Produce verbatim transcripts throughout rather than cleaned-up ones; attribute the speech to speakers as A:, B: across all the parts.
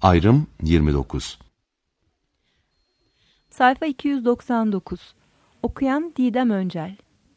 A: Ayrım yirmi dokuz.
B: Sayfa iki yüz doksan dokuz. Okuyan Didem Öncel.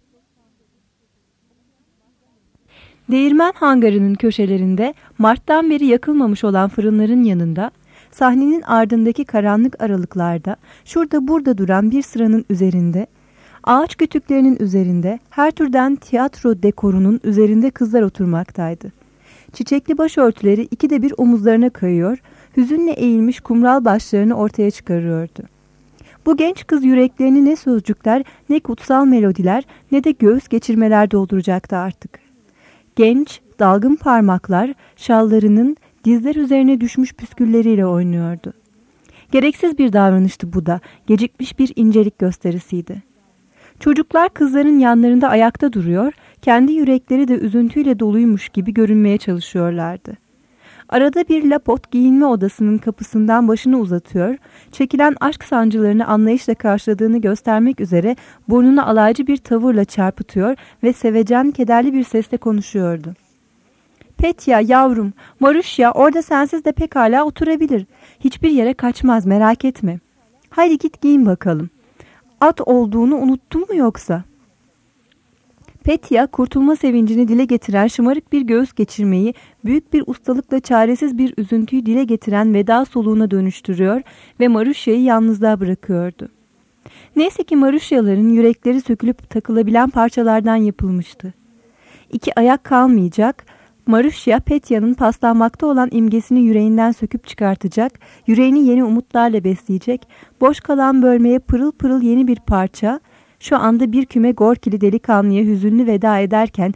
B: Değirmen hangarının köşelerinde Mart'tan beri yakılmamış olan fırınların yanında, sahnenin ardındaki karanlık aralıklarda, şurada burada duran bir sıranın üzerinde, ağaç kütüklerinin üzerinde, her türden tiyatro dekorunun üzerinde kızlar oturmaktaydı. Çiçekli başörtüleri ikide bir omuzlarına kayıyor, hüzünle eğilmiş kumral başlarını ortaya çıkarıyordu. Bu genç kız yüreklerini ne sözcükler, ne kutsal melodiler, ne de göğüs geçirmeler dolduracaktı artık. Genç, dalgın parmaklar, şallarının dizler üzerine düşmüş püskülleriyle oynuyordu. Gereksiz bir davranıştı bu da, gecikmiş bir incelik gösterisiydi. Çocuklar kızların yanlarında ayakta duruyor, kendi yürekleri de üzüntüyle doluymuş gibi görünmeye çalışıyorlardı. Arada bir Lapot giyinme odasının kapısından başını uzatıyor, çekilen aşk sancılarını anlayışla karşıladığını göstermek üzere burnunu alaycı bir tavırla çarpıtıyor ve sevecen, kederli bir sesle konuşuyordu. "Petya yavrum, Marusya orada sensiz de pekala oturabilir. Hiçbir yere kaçmaz, merak etme. Haydi git giyin bakalım. At olduğunu unuttun mu yoksa?" Petya, kurtulma sevincini dile getiren şımarık bir göğüs geçirmeyi, büyük bir ustalıkla çaresiz bir üzüntüyü dile getiren veda soluğuna dönüştürüyor ve Marusya'yı yalnızlığa bırakıyordu. Neyse ki Marusyaların yürekleri sökülüp takılabilen parçalardan yapılmıştı. İki ayak kalmayacak, Marusya, Petya'nın paslanmakta olan imgesini yüreğinden söküp çıkartacak, yüreğini yeni umutlarla besleyecek, boş kalan bölmeye pırıl pırıl yeni bir parça, şu anda bir küme Gorkili delikanlıya hüzünlü veda ederken,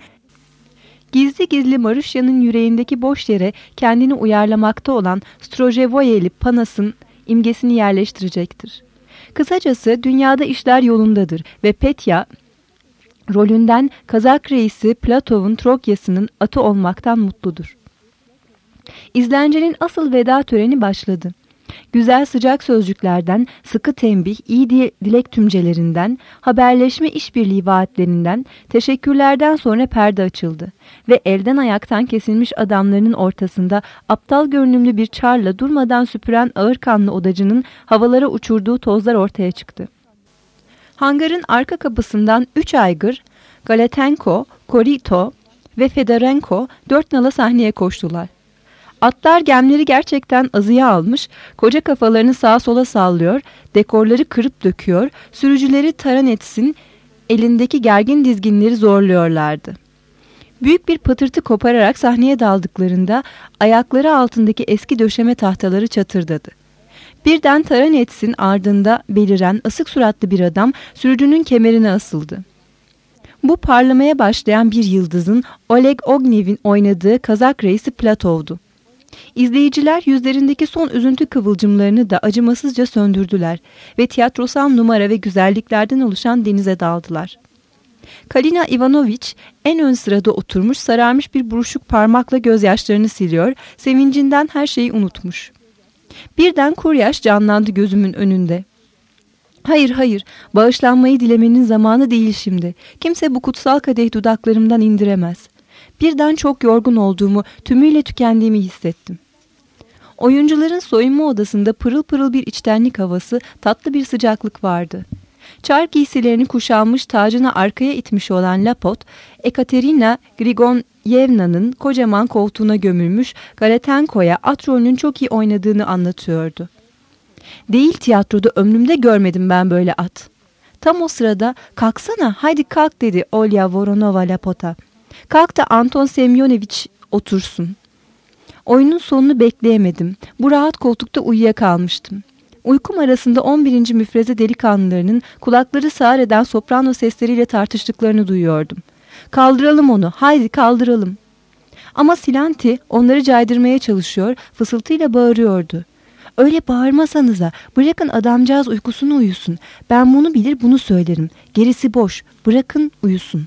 B: gizli gizli Marusya'nın yüreğindeki boş yere kendini uyarlamakta olan Strojevoyeli Panas'ın imgesini yerleştirecektir. Kısacası dünyada işler yolundadır ve Petya, rolünden Kazak reisi Platov'un Trokya'sının atı olmaktan mutludur. İzlencenin asıl veda töreni başladı. Güzel sıcak sözcüklerden, sıkı tembih, iyi dilek tümcelerinden, haberleşme işbirliği vaatlerinden, teşekkürlerden sonra perde açıldı ve elden ayaktan kesilmiş adamlarının ortasında aptal görünümlü bir çarla durmadan süpüren ağırkanlı odacının havalara uçurduğu tozlar ortaya çıktı. Hangarın arka kapısından üç aygır, Galatenko, Korito ve Fedorenko dört nala sahneye koştular. Atlar gemleri gerçekten azıya almış, koca kafalarını sağa sola sallıyor, dekorları kırıp döküyor, sürücüleri Taranets'in elindeki gergin dizginleri zorluyorlardı. Büyük bir patırtı kopararak sahneye daldıklarında ayakları altındaki eski döşeme tahtaları çatırdadı. Birden Taranets'in ardında beliren asık suratlı bir adam sürücünün kemerine asıldı. Bu parlamaya başlayan bir yıldızın Oleg Ognev'in oynadığı Kazak reisi Platov'du. İzleyiciler yüzlerindeki son üzüntü kıvılcımlarını da acımasızca söndürdüler ve tiyatrosal numara ve güzelliklerden oluşan denize daldılar. Kalina Ivanoviç en ön sırada oturmuş, sararmış bir buruşuk parmakla gözyaşlarını siliyor, sevincinden her şeyi unutmuş. Birden kuryaş canlandı gözümün önünde. "Hayır hayır, bağışlanmayı dilemenin zamanı değil şimdi. Kimse bu kutsal kadeh dudaklarımdan indiremez." Birden çok yorgun olduğumu, tümüyle tükendiğimi hissettim. Oyuncuların soyunma odasında pırıl pırıl bir içtenlik havası, tatlı bir sıcaklık vardı. Çar giysilerini kuşanmış, tacını arkaya itmiş olan Lapot, Ekaterina Grigonyevna'nın kocaman koltuğuna gömülmüş Galatenko'ya at rolünün çok iyi oynadığını anlatıyordu. "Değil tiyatroda ömrümde görmedim ben böyle at." Tam o sırada "Kalksana, haydi kalk" dedi Olya Voronova Lapot'a. "Kalk da Anton Semyonovich otursun." Oyunun sonunu bekleyemedim. Bu rahat koltukta uyuyakalmıştım. Uykum arasında on birinci müfreze delikanlılarının kulakları sağır eden soprano sesleriyle tartıştıklarını duyuyordum. "Kaldıralım onu, haydi kaldıralım." Ama Silanti onları caydırmaya çalışıyor, fısıltıyla bağırıyordu. "Öyle bağırmasanıza, bırakın adamcağız uykusunu uyusun. Ben bunu bilir bunu söylerim. Gerisi boş, bırakın uyusun."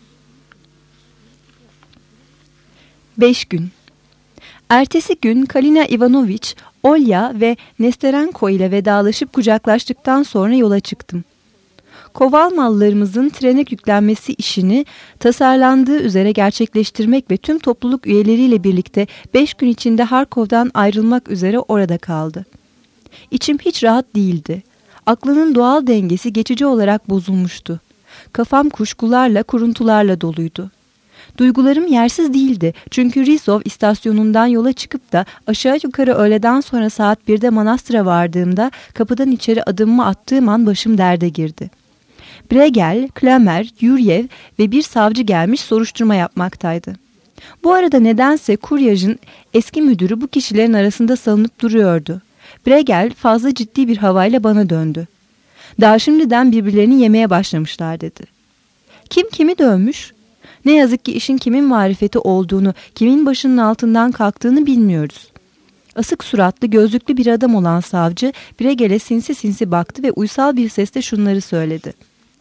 B: Beş gün. Ertesi gün Kalina Ivanoviç, Olya ve Nesterenko ile vedalaşıp kucaklaştıktan sonra yola çıktım. Koval mallarımızın trene yüklenmesi işini tasarlandığı üzere gerçekleştirmek ve tüm topluluk üyeleriyle birlikte beş gün içinde Harkov'dan ayrılmak üzere orada kaldı. İçim hiç rahat değildi. Aklının doğal dengesi geçici olarak bozulmuştu. Kafam kuşkularla, kuruntularla doluydu. Duygularım yersiz değildi çünkü Rizov istasyonundan yola çıkıp da aşağı yukarı öğleden sonra saat birde manastıra vardığımda kapıdan içeri adımımı attığım an başım derde girdi. Bregel, Klamer, Yuryev ve bir savcı gelmiş soruşturma yapmaktaydı. Bu arada nedense kuryajın eski müdürü bu kişilerin arasında salınıp duruyordu. Bregel fazla ciddi bir havayla bana döndü. Daha şimdiden birbirlerini yemeye başlamışlar dedi. Kim kimi dövmüş? Ne yazık ki işin kimin marifeti olduğunu, kimin başının altından kalktığını bilmiyoruz. Asık suratlı, gözlüklü bir adam olan savcı Bregel'e sinsi sinsi baktı ve uysal bir sesle şunları söyledi.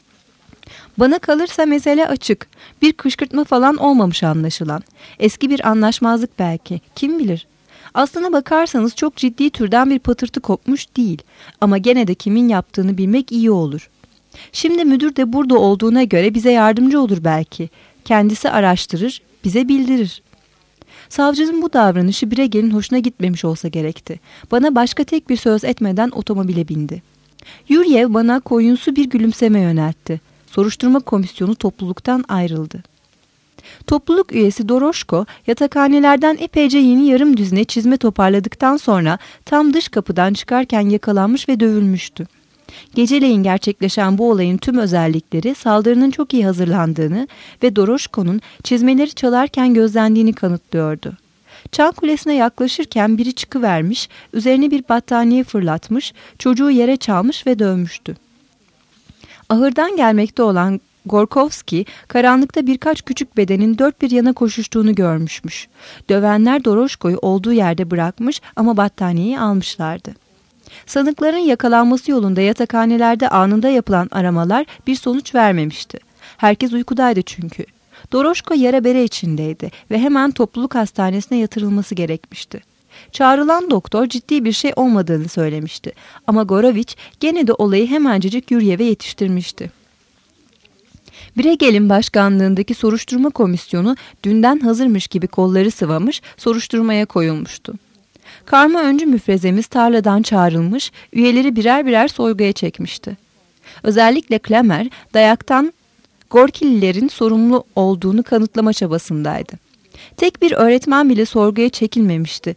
B: Bana kalırsa mesele açık. Bir kışkırtma falan olmamış anlaşılan. Eski bir anlaşmazlık belki. Kim bilir? Aslına bakarsanız çok ciddi türden bir patırtı kopmuş değil. Ama gene de kimin yaptığını bilmek iyi olur. Şimdi müdür de burada olduğuna göre bize yardımcı olur belki. Kendisi araştırır, bize bildirir. Savcının bu davranışı Bregel'in hoşuna gitmemiş olsa gerekti. Bana başka tek bir söz etmeden otomobile bindi. Yuryev bana koyunsu bir gülümseme yöneltti. Soruşturma komisyonu topluluktan ayrıldı. Topluluk üyesi Doroşko yatakhanelerden epeyce yeni yarım düzine çizme toparladıktan sonra tam dış kapıdan çıkarken yakalanmış ve dövülmüştü. Geceleyin gerçekleşen bu olayın tüm özellikleri saldırının çok iyi hazırlandığını ve Doroşko'nun çizmeleri çalarken gözlendiğini kanıtlıyordu. Çan kulesine yaklaşırken biri çıkıvermiş, üzerine bir battaniye fırlatmış, çocuğu yere çalmış ve dövmüştü. Ahırdan gelmekte olan Gorkovski, karanlıkta birkaç küçük bedenin dört bir yana koşuştuğunu görmüşmüş. Dövenler Doroşko'yu olduğu yerde bırakmış ama battaniyeyi almışlardı. Sanıkların yakalanması yolunda yatakhanelerde anında yapılan aramalar bir sonuç vermemişti. Herkes uykudaydı çünkü. Doroşko yara bere içindeydi ve hemen topluluk hastanesine yatırılması gerekmişti. Çağrılan doktor ciddi bir şey olmadığını söylemişti. Ama Goroviç gene de olayı hemencecik Yuryev'e yetiştirmişti. Bregel'in başkanlığındaki soruşturma komisyonu dünden hazırmış gibi kolları sıvamış, soruşturmaya koyulmuştu. Karma öncü müfrezemiz tarladan çağrılmış, üyeleri birer birer sorguya çekmişti. Özellikle Klamer, dayaktan Gorkililerin sorumlu olduğunu kanıtlama çabasındaydı. Tek bir öğretmen bile sorguya çekilmemişti.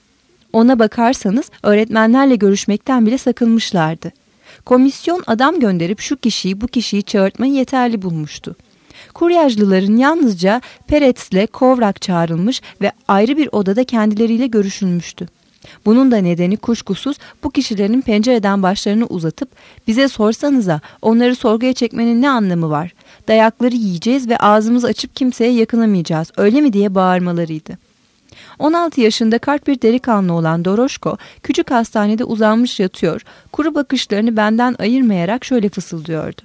B: Ona bakarsanız öğretmenlerle görüşmekten bile sakınmışlardı. Komisyon adam gönderip şu kişiyi bu kişiyi çağırtmayı yeterli bulmuştu. Kuryajlıların yalnızca Peretz'le Kovrak çağrılmış ve ayrı bir odada kendileriyle görüşülmüştü. Bunun da nedeni kuşkusuz bu kişilerin pencereden başlarını uzatıp bize sorsanıza onları sorguya çekmenin ne anlamı var? Dayakları yiyeceğiz ve ağzımızı açıp kimseye yakınamayacağız öyle mi diye bağırmalarıydı. on altı yaşında kart bir delikanlı olan Doroşko küçük hastanede uzanmış yatıyor, kuru bakışlarını benden ayırmayarak şöyle fısıldıyordu.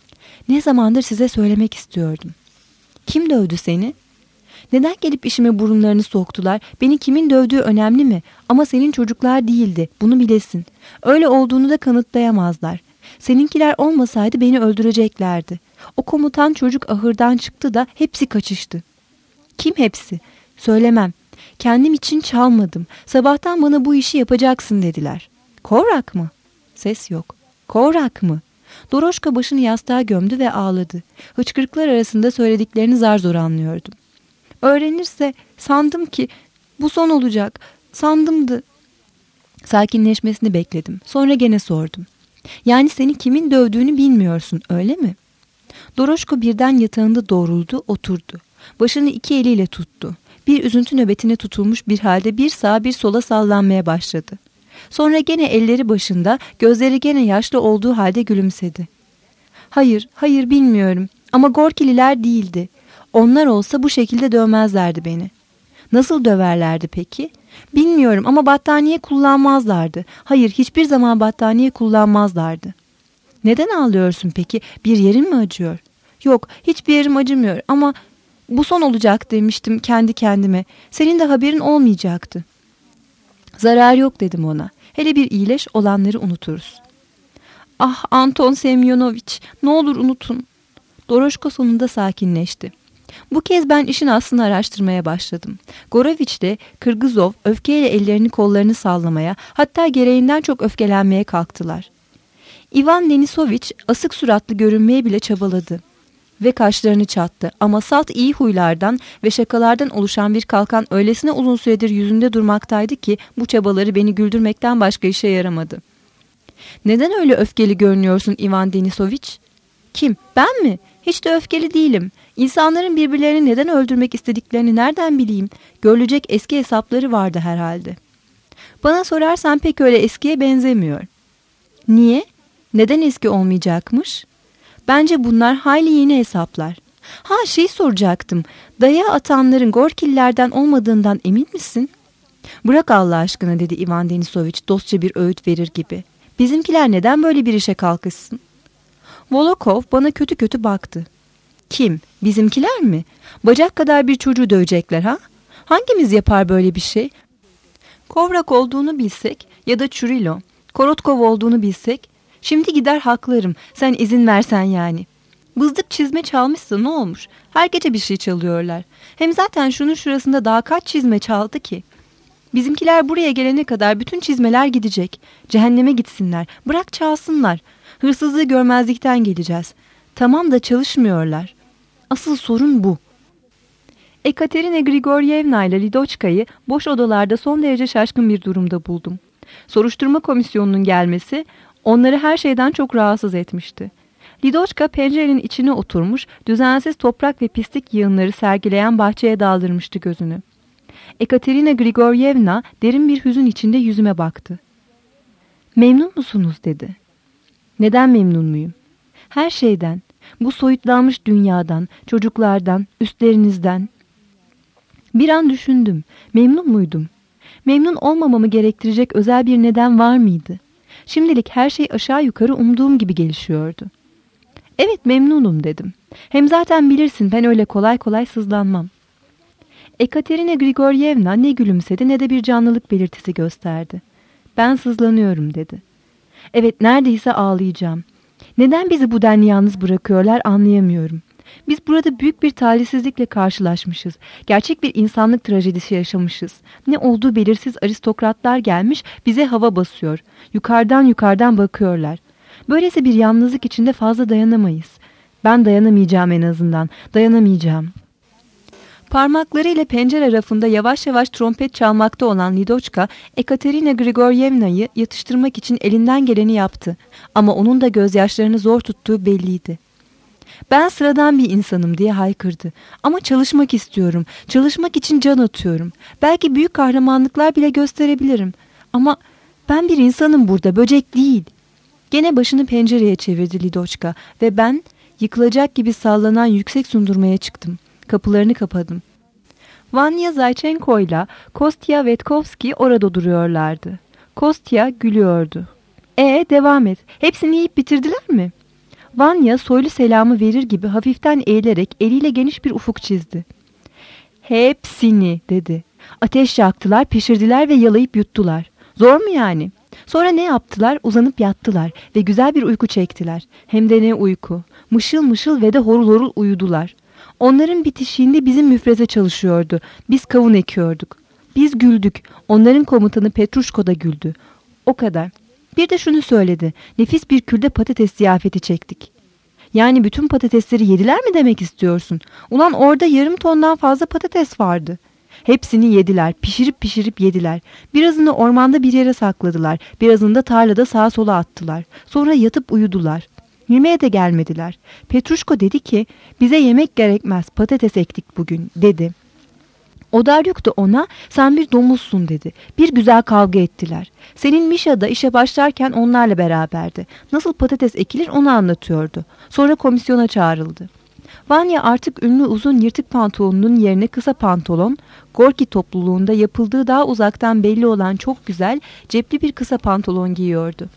B: Ne zamandır size söylemek istiyordum. Kim dövdü seni? Neden gelip işime burunlarını soktular? Beni kimin dövdüğü önemli mi? Ama senin çocuklar değildi, bunu bilesin. Öyle olduğunu da kanıtlayamazlar. Seninkiler olmasaydı beni öldüreceklerdi. O komutan çocuk ahırdan çıktı da hepsi kaçıştı. Kim hepsi? Söylemem. Kendim için çalmadım. Sabahtan bana bu işi yapacaksın dediler. Kovrak mı? Ses yok. Kovrak mı? Doroşka başını yastığa gömdü ve ağladı. Hıçkırıklar arasında söylediklerini zar zor anlıyordum. Öğrenirse sandım ki bu son olacak. Sandımdı. Sakinleşmesini bekledim. Sonra gene sordum. Yani seni kimin dövdüğünü bilmiyorsun öyle mi? Doroşko birden yatağında doğruldu, oturdu. Başını iki eliyle tuttu. Bir üzüntü nöbetine tutulmuş bir halde bir sağa bir sola sallanmaya başladı. Sonra gene elleri başında, gözleri gene yaşlı olduğu halde gülümsedi. Hayır, hayır bilmiyorum ama Gorkililer değildi. Onlar olsa bu şekilde dövmezlerdi beni. Nasıl döverlerdi peki? Bilmiyorum ama battaniye kullanmazlardı. Hayır, hiçbir zaman battaniye kullanmazlardı. Neden ağlıyorsun peki? Bir yerin mi acıyor? Yok, hiçbir yerim acımıyor ama bu son olacak demiştim kendi kendime. Senin de haberin olmayacaktı. Zarar yok dedim ona. Hele bir iyileş olanları unuturuz. Ah Anton Semyonoviç, ne olur unutun. Doroşko sonunda sakinleşti. Bu kez ben işin aslını araştırmaya başladım. Goroviç ile Kırgızov öfkeyle ellerini kollarını sallamaya, hatta gereğinden çok öfkelenmeye kalktılar. İvan Denisoviç asık suratlı görünmeye bile çabaladı ve kaşlarını çattı, ama salt iyi huylardan ve şakalardan oluşan bir kalkan öylesine uzun süredir yüzünde durmaktaydı ki bu çabaları beni güldürmekten başka işe yaramadı. "Neden öyle öfkeli görünüyorsun Ivan Denisoviç?" "Kim? Ben mi? Hiç de öfkeli değilim. İnsanların birbirlerini neden öldürmek istediklerini nereden bileyim? Görülecek eski hesapları vardı herhalde." "Bana sorarsan pek öyle eskiye benzemiyor." "Niye? Neden eski olmayacakmış?" "Bence bunlar hayli yeni hesaplar." "Ha, şey soracaktım. Dayağı atanların Gorkillerden olmadığından emin misin?" "Bırak Allah aşkına," dedi Ivan Denisoviç dostça bir öğüt verir gibi. "Bizimkiler neden böyle bir işe kalkışsın?" Volokov bana kötü kötü baktı. "Kim? Bizimkiler mi? Bacak kadar bir çocuğu dövecekler ha? Hangimiz yapar böyle bir şey? Kovrak olduğunu bilsek ya da Çurilo, Korotkov olduğunu bilsek, şimdi gider haklarım, sen izin versen yani. Bızdık çizme çalmışsa ne olmuş? Her gece bir şey çalıyorlar. Hem zaten şunun şurasında daha kaç çizme çaldı ki? Bizimkiler buraya gelene kadar bütün çizmeler gidecek. Cehenneme gitsinler, bırak çalsınlar. Hırsızlığı görmezlikten geleceğiz. Tamam da çalışmıyorlar. Asıl sorun bu." Ekaterina Grigoryevna ile Lidoçka'yı boş odalarda son derece şaşkın bir durumda buldum. Soruşturma komisyonunun gelmesi onları her şeyden çok rahatsız etmişti. Lidoçka pencerenin içine oturmuş, düzensiz toprak ve pislik yığınları sergileyen bahçeye daldırmıştı gözünü. Ekaterina Grigoryevna derin bir hüzün içinde yüzüme baktı. "Memnun musunuz?" dedi. "Neden memnun muyum?" "Her şeyden. Bu soyutlanmış dünyadan, çocuklardan, üstlerinizden." Bir an düşündüm. Memnun muydum? Memnun olmamamı gerektirecek özel bir neden var mıydı? Şimdilik her şey aşağı yukarı umduğum gibi gelişiyordu. "Evet, memnunum," dedim. "Hem zaten bilirsin, ben öyle kolay kolay sızlanmam." Ekaterina Grigoryevna ne gülümsedi ne de bir canlılık belirtisi gösterdi. "Ben sızlanıyorum," dedi. "Evet, neredeyse ağlayacağım. Neden bizi bu denli yalnız bırakıyorlar anlayamıyorum. Biz burada büyük bir talihsizlikle karşılaşmışız. Gerçek bir insanlık trajedisi yaşamışız. Ne olduğu belirsiz aristokratlar gelmiş bize hava basıyor. Yukarıdan yukarıdan bakıyorlar. Böylesi bir yalnızlık içinde fazla dayanamayız. Ben dayanamayacağım en azından. Dayanamayacağım." Parmaklarıyla pencere rafında yavaş yavaş trompet çalmakta olan Lidoçka, Ekaterina Grigoryevna'yı yatıştırmak için elinden geleni yaptı. Ama onun da gözyaşlarını zor tuttuğu belliydi. "Ben sıradan bir insanım," diye haykırdı. "Ama çalışmak istiyorum. Çalışmak için can atıyorum. Belki büyük kahramanlıklar bile gösterebilirim. Ama ben bir insanım burada, böcek değil." Gene başını pencereye çevirdi Lidoçka ve ben yıkılacak gibi sallanan yüksek sundurmaya çıktım. Kapılarını kapadım. Vanya Zaychenko ile Kostya Vetkovski orada duruyorlardı. Kostya gülüyordu. "E devam et. Hepsini yiyip bitirdiler mi?" Vanya soylu selamı verir gibi hafiften eğilerek eliyle geniş bir ufuk çizdi. "Hepsini," dedi. "Ateş yaktılar, pişirdiler ve yalayıp yuttular. Zor mu yani? Sonra ne yaptılar? Uzanıp yattılar ve güzel bir uyku çektiler. Hem de ne uyku. Mışıl mışıl ve de horul horul uyudular. Onların bitişiğinde bizim müfreze çalışıyordu. Biz kavun ekiyorduk. Biz güldük. Onların komutanı Petruşko da güldü. O kadar. Bir de şunu söyledi. Nefis bir külde patates ziyafeti çektik." "Yani bütün patatesleri yediler mi demek istiyorsun? Ulan orada yarım tondan fazla patates vardı." "Hepsini yediler. Pişirip pişirip yediler. Birazını ormanda bir yere sakladılar. Birazını da tarlada sağa sola attılar. Sonra yatıp uyudular. Yemeğe de gelmediler. Petruşko dedi ki, bize yemek gerekmez, patates ektik bugün," dedi. Odaryuk da ona, sen bir domuzsun dedi. Bir güzel kavga ettiler. Senin Mişa da işe başlarken onlarla beraberdi. Nasıl patates ekilir onu anlatıyordu. Sonra komisyona çağrıldı. Vanya artık ünlü uzun yırtık pantolonunun yerine kısa pantolon, Gorki topluluğunda yapıldığı daha uzaktan belli olan çok güzel cepli bir kısa pantolon giyiyordu.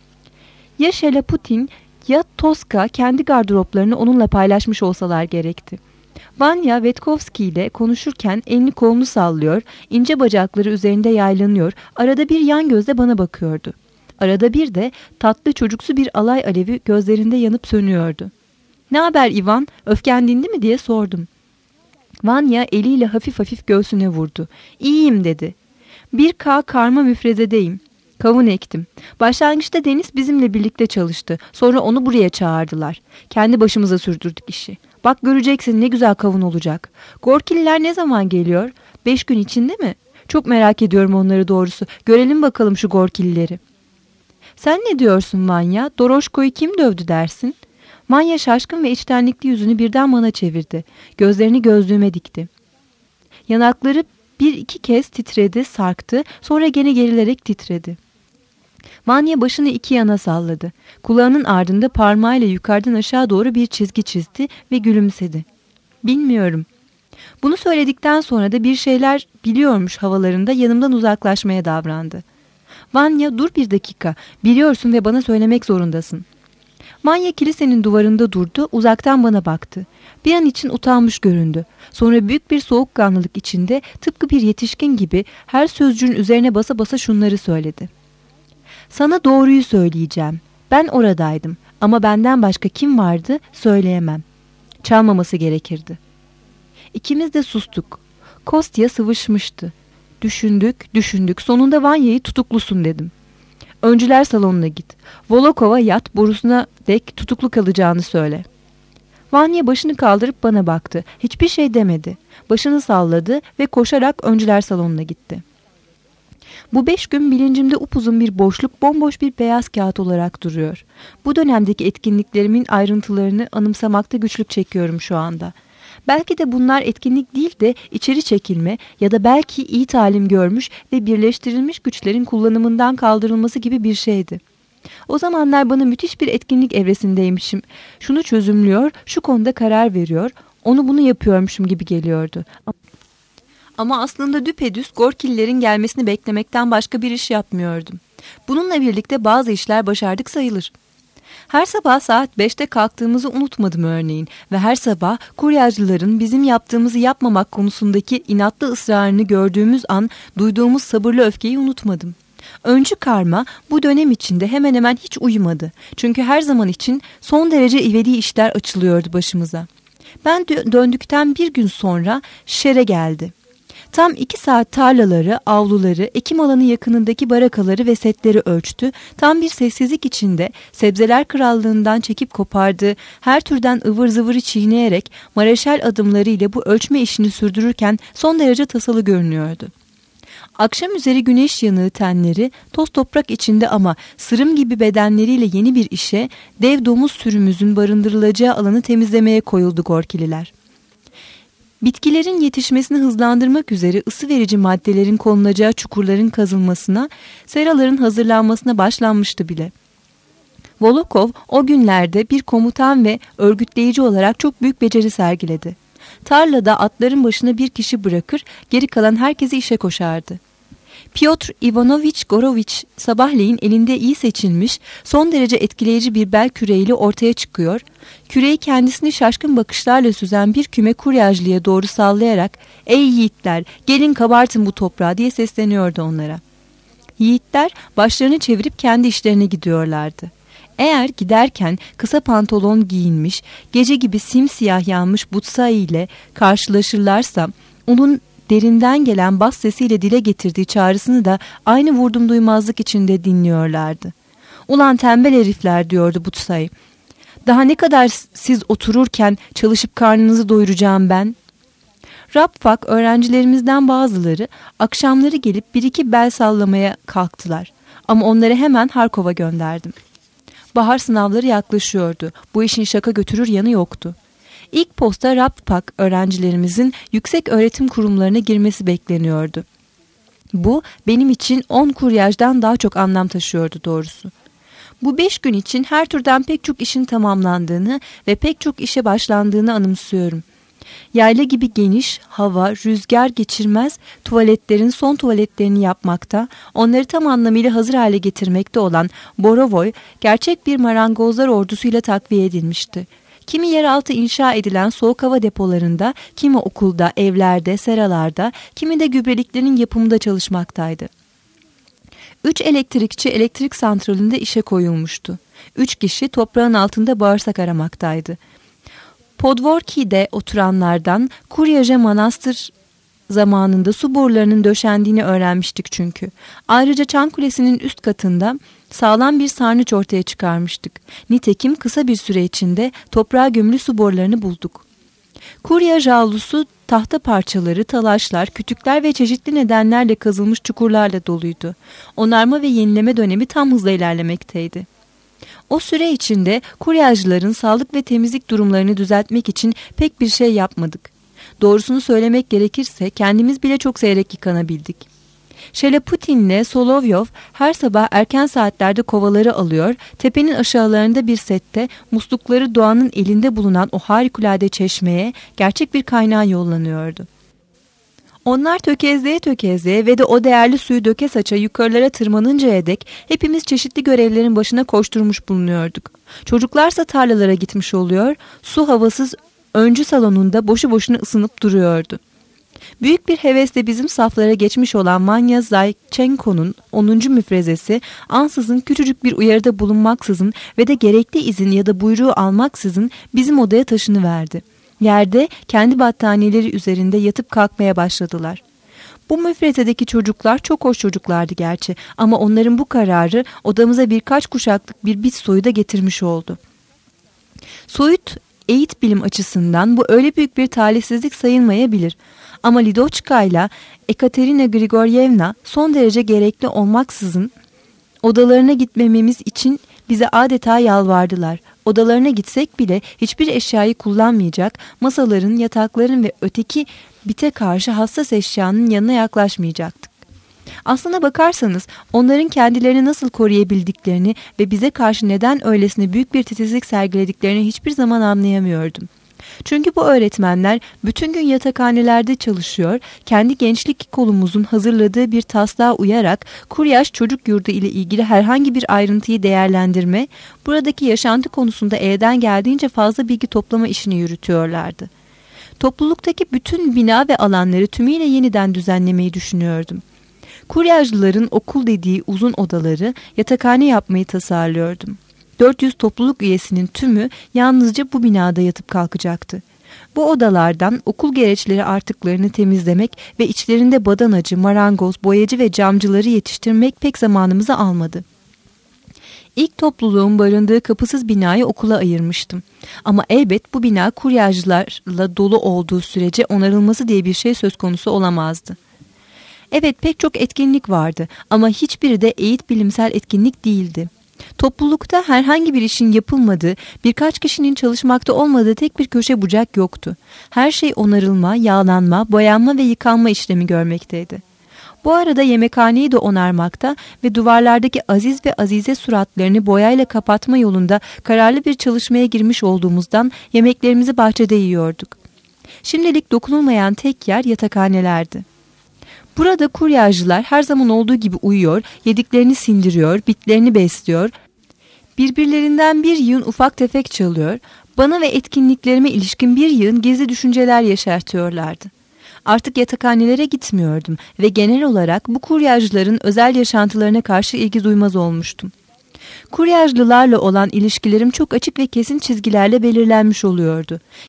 B: Ya Şelaputin ya Toska kendi gardıroplarını onunla paylaşmış olsalar gerekti. Vanya Vetkovski ile konuşurken elini kolunu sallıyor, ince bacakları üzerinde yaylanıyor, arada bir yan gözle bana bakıyordu. Arada bir de tatlı çocuksu bir alay alevi gözlerinde yanıp sönüyordu. "Ne haber Ivan, öfkendindi mi?" diye sordum. Vanya eliyle hafif hafif göğsüne vurdu. "İyiyim," dedi. "Bir K karma müfrezedeyim. Kavun ektim. Başlangıçta Deniz bizimle birlikte çalıştı. Sonra onu buraya çağırdılar. Kendi başımıza sürdürdük işi. Bak göreceksin ne güzel kavun olacak. Gorkililer ne zaman geliyor? Beş gün içinde mi? Çok merak ediyorum onları doğrusu. Görelim bakalım şu Gorkilileri." "Sen ne diyorsun Vanya? Doroşko'yu kim dövdü dersin?" Vanya şaşkın ve içtenlikli yüzünü birden bana çevirdi. Gözlerini gözlüğüme dikti. Yanakları bir iki kez titredi, sarktı. Sonra gene gerilerek titredi. Vanya başını iki yana salladı. Kulağının ardında parmağıyla yukarıdan aşağı doğru bir çizgi çizdi ve gülümsedi. "Bilmiyorum." Bunu söyledikten sonra da bir şeyler biliyormuş havalarında yanımdan uzaklaşmaya davrandı. "Vanya dur bir dakika. Biliyorsun ve bana söylemek zorundasın." Vanya kilisenin duvarında durdu, uzaktan bana baktı. Bir an için utanmış göründü. Sonra büyük bir soğukkanlılık içinde tıpkı bir yetişkin gibi her sözcüğün üzerine basa basa şunları söyledi. "Sana doğruyu söyleyeceğim. Ben oradaydım ama benden başka kim vardı söyleyemem. Çalmaması gerekirdi." İkimiz de sustuk. Kostya sıvışmıştı. Düşündük, düşündük. Sonunda Vanya'yı tutuklusun dedim. "Öncüler salonuna git. Volokov'a yat, borusuna dek tutuklu kalacağını söyle." Vanya başını kaldırıp bana baktı. Hiçbir şey demedi. Başını salladı ve koşarak öncüler salonuna gitti. Bu beş gün bilincimde upuzun bir boşluk, bomboş bir beyaz kağıt olarak duruyor. Bu dönemdeki etkinliklerimin ayrıntılarını anımsamakta güçlük çekiyorum şu anda. Belki de bunlar etkinlik değil de içeri çekilme ya da belki iyi talim görmüş ve birleştirilmiş güçlerin kullanımından kaldırılması gibi bir şeydi. O zamanlar bana müthiş bir etkinlik evresindeymişim. Şunu çözümlüyor, şu konuda karar veriyor, onu bunu yapıyormuşum gibi geliyordu. Ama aslında düpedüz Gorkililerin gelmesini beklemekten başka bir iş yapmıyordum. Bununla birlikte bazı işler başardık sayılır. Her sabah saat beşte kalktığımızı unutmadım örneğin ve her sabah kuryacıların bizim yaptığımızı yapmamak konusundaki inatlı ısrarını gördüğümüz an duyduğumuz sabırlı öfkeyi unutmadım. Öncü karma bu dönem içinde hemen hemen hiç uyumadı. Çünkü her zaman için son derece ivedi işler açılıyordu başımıza. Ben dö- döndükten bir gün sonra Şer'e geldi. Tam iki saat tarlaları, avluları, ekim alanı yakınındaki barakaları ve setleri ölçtü. Tam bir sessizlik içinde sebzeler krallığından çekip kopardığı her türden ıvır zıvırı çiğneyerek mareşal adımlarıyla bu ölçme işini sürdürürken son derece tasalı görünüyordu. Akşam üzeri güneş yanığı tenleri toz toprak içinde ama sırım gibi bedenleriyle yeni bir işe, dev domuz sürümüzün barındırılacağı alanı temizlemeye koyuldu Gorkililer. Bitkilerin yetişmesini hızlandırmak üzere ısı verici maddelerin konulacağı çukurların kazılmasına, seraların hazırlanmasına başlanmıştı bile. Volokov o günlerde bir komutan ve örgütleyici olarak çok büyük beceri sergiledi. Tarlada atların başına bir kişi bırakır, geri kalan herkesi işe koşardı. Piotr Ivanovich Gorovich sabahleyin elinde iyi seçilmiş, son derece etkileyici bir bel küreğiyle ortaya çıkıyor, küreği kendisini şaşkın bakışlarla süzen bir küme kuryajlıya doğru sallayarak "Ey yiğitler, gelin kabartın bu toprağı" diye sesleniyordu onlara. Yiğitler başlarını çevirip kendi işlerine gidiyorlardı. Eğer giderken kısa pantolon giyinmiş, gece gibi simsiyah yanmış Butsai ile karşılaşırlarsa, onun derinden gelen bas sesiyle dile getirdiği çağrısını da aynı vurdum duymazlık içinde dinliyorlardı. "Ulan tembel herifler," diyordu Butsai. "Daha ne kadar siz otururken çalışıp karnınızı doyuracağım ben?" Rapfak öğrencilerimizden bazıları akşamları gelip bir iki bel sallamaya kalktılar. Ama onları hemen Harkov'a gönderdim. Bahar sınavları yaklaşıyordu. Bu işin şaka götürür yanı yoktu. İlk posta Rapfak öğrencilerimizin yüksek öğretim kurumlarına girmesi bekleniyordu. Bu benim için on kuryajdan daha çok anlam taşıyordu doğrusu. Bu beş gün için her türden pek çok işin tamamlandığını ve pek çok işe başlandığını anımsıyorum. Yayla gibi geniş, hava, rüzgar geçirmez tuvaletlerin son tuvaletlerini yapmakta, onları tam anlamıyla hazır hale getirmekte olan Borovoy, gerçek bir marangozlar ordusuyla takviye edilmişti. Kimi yeraltı inşa edilen soğuk hava depolarında, kimi okulda, evlerde, seralarda, kimi de gübreliklerin yapımında çalışmaktaydı. Üç elektrikçi elektrik santralinde işe koyulmuştu. Üç kişi toprağın altında bağırsak aramaktaydı. Podvorki'de oturanlardan Kuryaja Manastır zamanında su borularının döşendiğini öğrenmiştik çünkü. Ayrıca Çan Kulesi'nin üst katında sağlam bir sarnıç ortaya çıkarmıştık. Nitekim kısa bir süre içinde toprağa gömülü su borularını bulduk. Kuryaja avlusu tahta parçaları, talaşlar, kütükler ve çeşitli nedenlerle kazılmış çukurlarla doluydu. Onarma ve yenileme dönemi tam hızla ilerlemekteydi. O süre içinde kuryacıların sağlık ve temizlik durumlarını düzeltmek için pek bir şey yapmadık. Doğrusunu söylemek gerekirse kendimiz bile çok seyrek yıkanabildik. Şelaputin'le Solovyov her sabah erken saatlerde kovaları alıyor, tepenin aşağılarında bir sette muslukları doğanın elinde bulunan o harikulade çeşmeye, gerçek bir kaynağa yollanıyordu. Onlar tökezleye tökezleye ve de o değerli suyu döke saça yukarılara tırmanıncaya dek hepimiz çeşitli görevlerin başına koşturmuş bulunuyorduk. Çocuklarsa tarlalara gitmiş oluyor, su havasız öncü salonunda boşu boşuna ısınıp duruyordu. Büyük bir hevesle bizim saflara geçmiş olan Manya Zaychenko'nun onuncu müfrezesi ansızın küçücük bir uyarıda bulunmaksızın ve de gerekli izin ya da buyruğu almaksızın bizim odaya taşınıverdi. Yerde kendi battaniyeleri üzerinde yatıp kalkmaya başladılar. Bu müfrezedeki çocuklar çok hoş çocuklardı gerçi ama onların bu kararı odamıza birkaç kuşaklık bir bit soyu da getirmiş oldu. Soyut eğit bilim açısından bu öyle büyük bir talihsizlik sayılmayabilir. Ama Lidochka ile Ekaterina Grigoryevna son derece gerekli olmaksızın odalarına gitmememiz için bize adeta yalvardılar. Odalarına gitsek bile hiçbir eşyayı kullanmayacak, masaların, yatakların ve öteki bite karşı hassas eşyanın yanına yaklaşmayacaktık. Aslına bakarsanız onların kendilerini nasıl koruyabildiklerini ve bize karşı neden öylesine büyük bir titizlik sergilediklerini hiçbir zaman anlayamıyordum. Çünkü bu öğretmenler bütün gün yatakhanelerde çalışıyor, kendi gençlik kolumuzun hazırladığı bir taslağa uyarak Kuryaş Çocuk Yurdu ile ilgili herhangi bir ayrıntıyı değerlendirme, buradaki yaşantı konusunda elden geldiğince fazla bilgi toplama işini yürütüyorlardı. Topluluktaki bütün bina ve alanları tümüyle yeniden düzenlemeyi düşünüyordum. Kuryajlıların okul dediği uzun odaları yatakhane yapmayı tasarlıyordum. dört yüz topluluk üyesinin tümü yalnızca bu binada yatıp kalkacaktı. Bu odalardan okul gereçleri artıklarını temizlemek ve içlerinde badanacı, marangoz, boyacı ve camcıları yetiştirmek pek zamanımızı almadı. İlk topluluğun barındığı kapısız binayı okula ayırmıştım. Ama elbet bu bina kuryajlarla dolu olduğu sürece onarılması diye bir şey söz konusu olamazdı. Evet, pek çok etkinlik vardı ama hiçbiri de eğit bilimsel etkinlik değildi. Toplulukta herhangi bir işin yapılmadığı, birkaç kişinin çalışmakta olmadığı tek bir köşe bucak yoktu. Her şey onarılma, yağlanma, boyanma ve yıkanma işlemi görmekteydi. Bu arada yemekhaneyi de onarmakta ve duvarlardaki aziz ve azize suratlarını boyayla kapatma yolunda kararlı bir çalışmaya girmiş olduğumuzdan yemeklerimizi bahçede yiyorduk. Şimdilik dokunulmayan tek yer yatakhanelerdi. Burada kuryacılar her zaman olduğu gibi uyuyor, yediklerini sindiriyor, bitlerini besliyor, birbirlerinden bir yığın ufak tefek çalıyor, bana ve etkinliklerime ilişkin bir yığın gizli düşünceler yeşertiyorlardı. Artık yatakhanelere gitmiyordum ve genel olarak bu kuryacıların özel yaşantılarına karşı ilgi duymaz olmuştum. Kuryajlılarla olan ilişkilerim çok açık ve kesin çizgilerle belirlenmiş oluyordu.